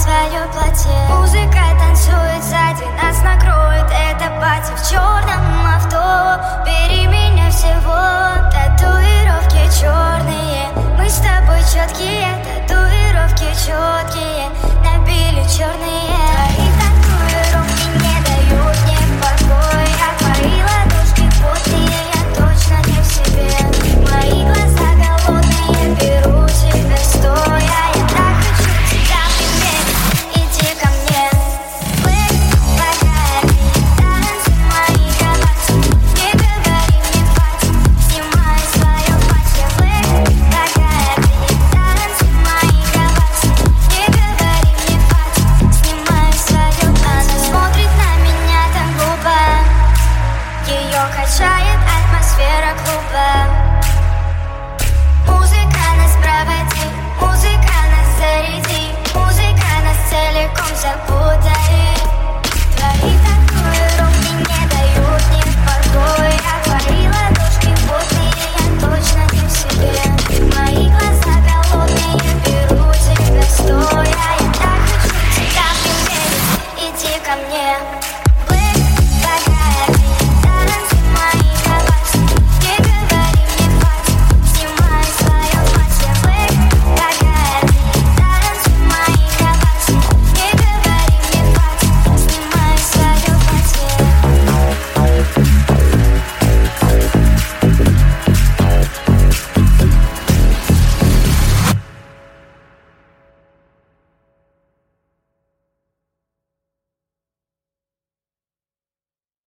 свое платье. Музыка танцует сзади, нас накроет это пати. В черном авто, бери меня всего. Татуировки черные, мы с тобой четкие. Татуировки четкие, набили черные. Твои татуировки не дают мне покоя. Твои ладошки потные, я точно не в себе. Мои глаза голодные, беру тебя стоя. Я так хочу тебя примерить, иди ко мне. Black Bacardi, танцы мои галактики. Не говори мне хватит, снимай свое платье. Black Bacardi, танцы мои галактики. Не говори мне хватит, снимай свое платье. Она смотрит на меня так глупо, ее качает атмосфера клуба. Музыка нас проводи, музыка нас заряди, музыка нас целиком запутает. Твои